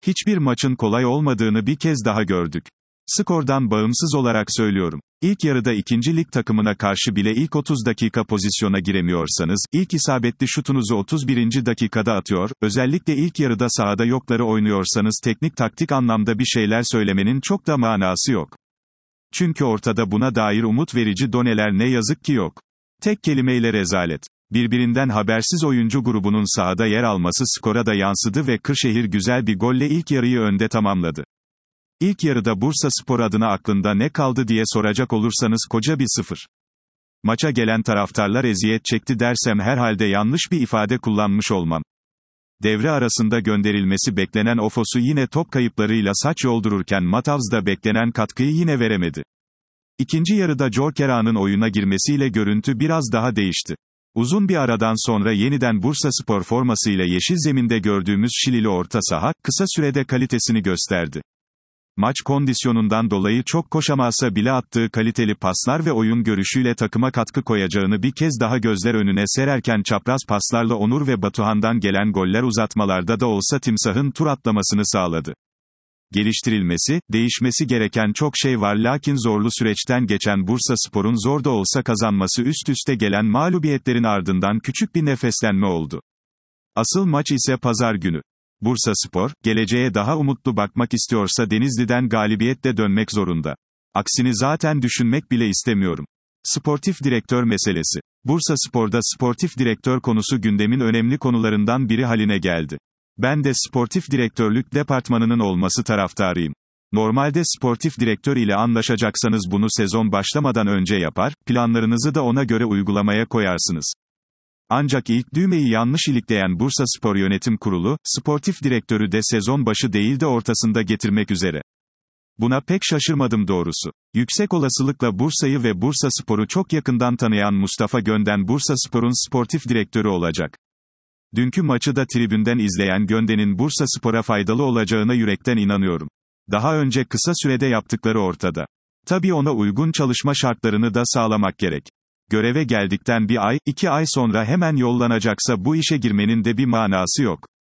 Hiçbir maçın kolay olmadığını bir kez daha gördük. Skordan bağımsız olarak söylüyorum. İlk yarıda ikinci lig takımına karşı bile ilk 30 dakika pozisyona giremiyorsanız, ilk isabetli şutunuzu 31. dakikada atıyor, özellikle ilk yarıda sahada yokları oynuyorsanız teknik taktik anlamda bir şeyler söylemenin çok da manası yok. Çünkü ortada buna dair umut verici doneler ne yazık ki yok. Tek kelimeyle rezalet. Birbirinden habersiz oyuncu grubunun sahada yer alması skora da yansıdı ve Kırşehir güzel bir golle ilk yarıyı önde tamamladı. İlk yarıda Bursaspor adına aklında ne kaldı diye soracak olursanız koca bir 0. Maça gelen taraftarlar eziyet çekti dersem herhalde yanlış bir ifade kullanmış olmam. Devre arasında gönderilmesi beklenen Ofos'u yine top kayıplarıyla saç yoldururken Matavs da beklenen katkıyı yine veremedi. İkinci yarıda Jorkera'nın oyuna girmesiyle görüntü biraz daha değişti. Uzun bir aradan sonra yeniden Bursaspor formasıyla yeşil zeminde gördüğümüz Şilili orta saha, kısa sürede kalitesini gösterdi. Maç kondisyonundan dolayı çok koşamazsa bile attığı kaliteli paslar ve oyun görüşüyle takıma katkı koyacağını bir kez daha gözler önüne sererken çapraz paslarla Onur ve Batuhan'dan gelen goller uzatmalarda da olsa timsahın tur atlamasını sağladı. Geliştirilmesi, değişmesi gereken çok şey var lakin zorlu süreçten geçen Bursaspor'un zor da olsa kazanması üst üste gelen mağlubiyetlerin ardından küçük bir nefeslenme oldu. Asıl maç ise pazar günü. Bursaspor, geleceğe daha umutlu bakmak istiyorsa Denizli'den galibiyetle dönmek zorunda. Aksini zaten düşünmek bile istemiyorum. Sportif direktör meselesi. Bursaspor'da sportif direktör konusu gündemin önemli konularından biri haline geldi. Ben de sportif direktörlük departmanının olması taraftarıyım. Normalde sportif direktör ile anlaşacaksanız bunu sezon başlamadan önce yapar, planlarınızı da ona göre uygulamaya koyarsınız. Ancak ilk düğmeyi yanlış ilikleyen Bursaspor Yönetim Kurulu, sportif direktörü de sezon başı değil de ortasında getirmek üzere. Buna pek şaşırmadım doğrusu. Yüksek olasılıkla Bursa'yı ve Bursaspor'u çok yakından tanıyan Mustafa Gönden Bursaspor'un sportif direktörü olacak. Dünkü maçı da tribünden izleyen Gönden'in Bursaspor'a faydalı olacağına yürekten inanıyorum. Daha önce kısa sürede yaptıkları ortada. Tabii ona uygun çalışma şartlarını da sağlamak gerek. Göreve geldikten 1 ay, 2 ay sonra hemen yollanacaksa bu işe girmenin de bir manası yok.